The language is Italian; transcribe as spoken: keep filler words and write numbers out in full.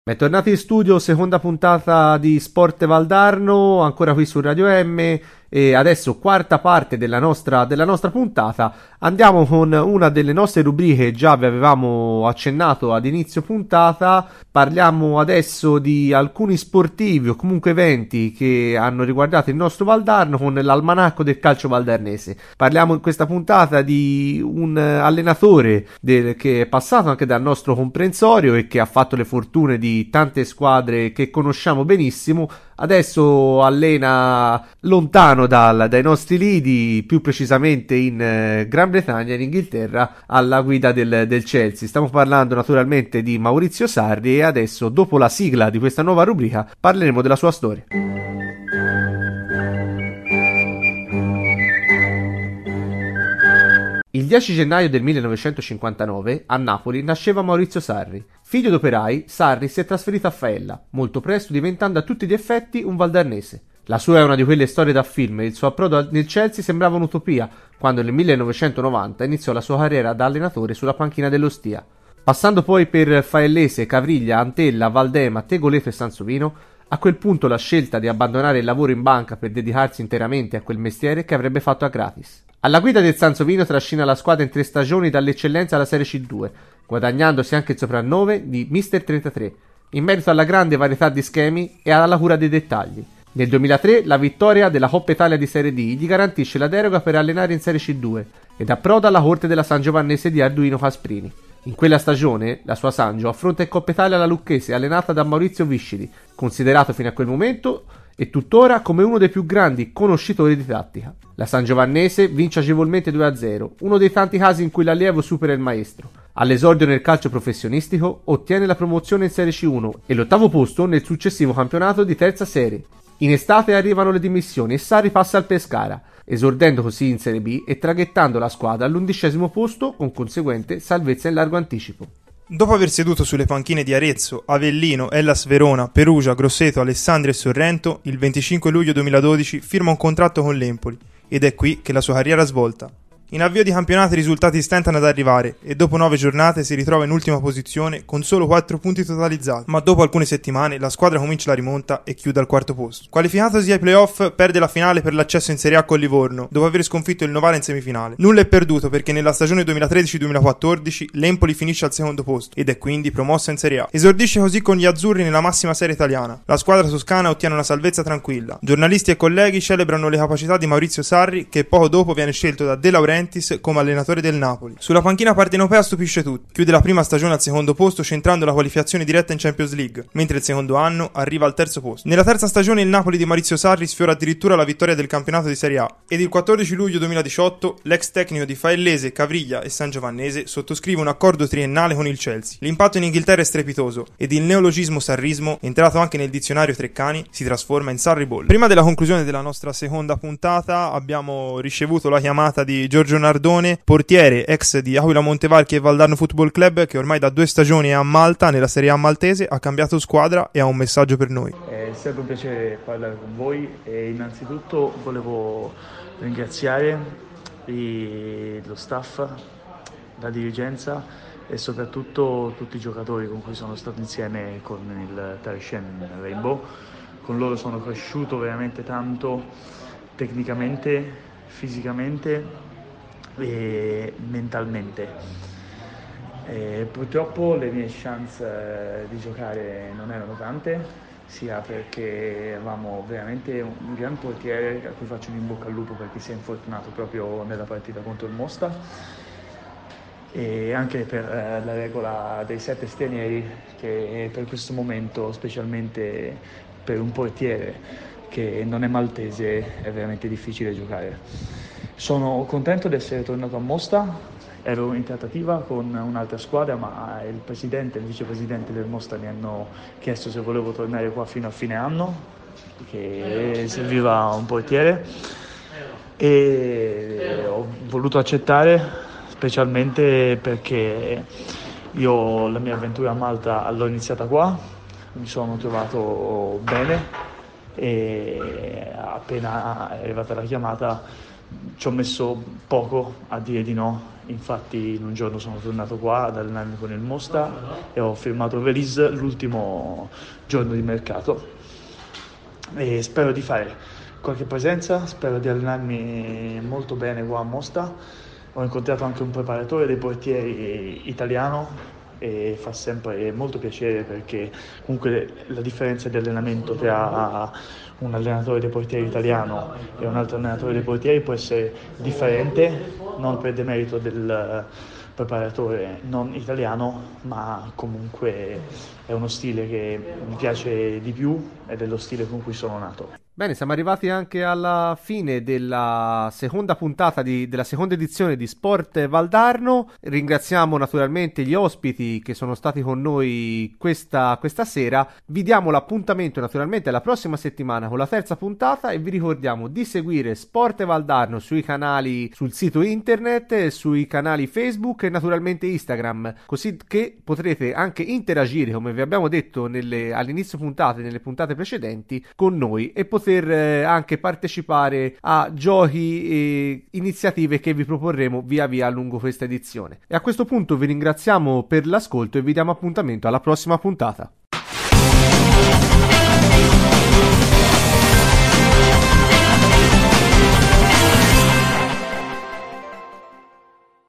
Bentornati in studio, seconda puntata di Sport Valdarno, ancora qui su Radio M e adesso quarta parte della nostra, della nostra puntata. Andiamo con una delle nostre rubriche, già vi avevamo accennato ad inizio puntata. Parliamo adesso di alcuni sportivi o comunque eventi che hanno riguardato il nostro Valdarno con l'almanacco del calcio valdarnese. Parliamo in questa puntata di un allenatore del, che è passato anche dal nostro comprensorio e che ha fatto le fortune di tante squadre che conosciamo benissimo. Adesso allena lontano dal, dai nostri lidi, più precisamente in eh, Gran Bretagna, in Inghilterra, alla guida del, del Chelsea. Stiamo parlando naturalmente di Maurizio Sarri e adesso, dopo la sigla di questa nuova rubrica, parleremo della sua storia. Il dieci gennaio del millenovecentocinquantanove a Napoli nasceva Maurizio Sarri. Figlio d'operai, Sarri si è trasferito a Faella, molto presto diventando a tutti gli effetti un valdarnese. La sua è una di quelle storie da film e il suo approdo nel Chelsea sembrava un'utopia, quando nel millenovecentonovanta iniziò la sua carriera da allenatore sulla panchina dell'Ostia. Passando poi per Faellese, Cavriglia, Antella, Valdema, Tegoleto e Sansovino, a quel punto la scelta di abbandonare il lavoro in banca per dedicarsi interamente a quel mestiere che avrebbe fatto a gratis. Alla guida del Sansovino trascina la squadra in tre stagioni dall'eccellenza alla Serie C due, guadagnandosi anche il soprannome di mister trentatré, in merito alla grande varietà di schemi e alla cura dei dettagli. Nel duemilatré la vittoria della Coppa Italia di Serie D gli garantisce la deroga per allenare in Serie C due ed approda alla corte della Sangiovannese di Arduino Casprini. In quella stagione la sua Sangio affronta in Coppa Italia la Lucchese allenata da Maurizio Viscidi, considerato fino a quel momento e tuttora come uno dei più grandi conoscitori di tattica. La Sangiovannese vince agevolmente due a zero, uno dei tanti casi in cui l'allievo supera il maestro. All'esordio nel calcio professionistico ottiene la promozione in Serie C uno e l'ottavo posto nel successivo campionato di terza serie. In estate arrivano le dimissioni e Sarri passa al Pescara, esordendo così in Serie B e traghettando la squadra all'undicesimo posto con conseguente salvezza in largo anticipo. Dopo aver seduto sulle panchine di Arezzo, Avellino, Hellas Verona, Perugia, Grosseto, Alessandria e Sorrento, il venticinque luglio duemiladodici firma un contratto con l'Empoli ed è qui che la sua carriera svolta. In avvio di campionato i risultati stentano ad arrivare e dopo nove giornate si ritrova in ultima posizione con solo quattro punti totalizzati, ma dopo alcune settimane la squadra comincia la rimonta e chiude al quarto posto. Qualificatosi ai playoff, perde la finale per l'accesso in Serie A con Livorno, dopo aver sconfitto il Novara in semifinale. Nulla è perduto perché nella stagione duemilatredici duemilaquattordici l'Empoli finisce al secondo posto ed è quindi promossa in Serie A. Esordisce così con gli azzurri nella massima serie italiana. La squadra toscana ottiene una salvezza tranquilla. Giornalisti e colleghi celebrano le capacità di Maurizio Sarri, che poco dopo viene scelto da De Laurentiis come allenatore del Napoli. Sulla panchina partenopea stupisce tutti. Chiude la prima stagione al secondo posto centrando la qualificazione diretta in Champions League, mentre il secondo anno arriva al terzo posto. Nella terza stagione il Napoli di Maurizio Sarri sfiora addirittura la vittoria del campionato di Serie A ed il quattordici luglio duemiladiciotto l'ex tecnico di Faellese, Cavriglia e Sangiovannese sottoscrive un accordo triennale con il Chelsea. L'impatto in Inghilterra è strepitoso ed il neologismo sarrismo, entrato anche nel dizionario Treccani, si trasforma in Sarri Ball. Prima della conclusione della nostra seconda puntata abbiamo ricevuto la chiamata di Giorgio Nardone, portiere ex di Aquila Montevarchi e Valdarno Football Club, che ormai da due stagioni è a Malta nella Serie A maltese, ha cambiato squadra e ha un messaggio per noi. È sempre un piacere parlare con voi e innanzitutto volevo ringraziare i, lo staff, la dirigenza e soprattutto tutti i giocatori con cui sono stato insieme con il Tarishen Rainbow. Con loro sono cresciuto veramente tanto tecnicamente, fisicamente e mentalmente. E purtroppo le mie chance eh, di giocare non erano tante, sia perché avevamo veramente un gran portiere a cui faccio un in bocca al lupo perché si è infortunato proprio nella partita contro il Mostar, e anche per eh, la regola dei sette stranieri, che per questo momento, specialmente per un portiere che non è maltese, è veramente difficile giocare. Sono contento di essere tornato a Mostar. Ero in trattativa con un'altra squadra, ma il presidente e il vicepresidente del Mostar mi hanno chiesto se volevo tornare qua fino a fine anno, che serviva un portiere, e ho voluto accettare, specialmente perché io la mia avventura a Malta l'ho iniziata qua, mi sono trovato bene e appena è arrivata la chiamata ci ho messo poco a dire di no, infatti in un giorno sono tornato qua ad allenarmi con il Mostar e ho firmato Velis l'ultimo giorno di mercato e spero di fare qualche presenza, spero di allenarmi molto bene qua a Mostar. Ho incontrato anche un preparatore dei portieri italiano e fa sempre molto piacere perché comunque la differenza di allenamento tra un allenatore dei portieri italiano e un altro allenatore dei portieri può essere differente, non per demerito del preparatore non italiano, ma comunque è uno stile che mi piace di più ed è lo stile con cui sono nato. Bene, siamo arrivati anche alla fine della seconda puntata di, della seconda edizione di Sport Valdarno. Ringraziamo naturalmente gli ospiti che sono stati con noi questa, questa sera. Vi diamo l'appuntamento naturalmente la prossima settimana con la terza puntata e vi ricordiamo di seguire Sport Valdarno sui canali, sul sito internet, sui canali Facebook e naturalmente Instagram, così che potrete anche interagire, come vi abbiamo detto nelle, all'inizio puntate, nelle puntate precedenti, con noi e poter eh, anche partecipare a giochi e iniziative che vi proporremo via via lungo questa edizione. E a questo punto vi ringraziamo per l'ascolto e vi diamo appuntamento alla prossima puntata.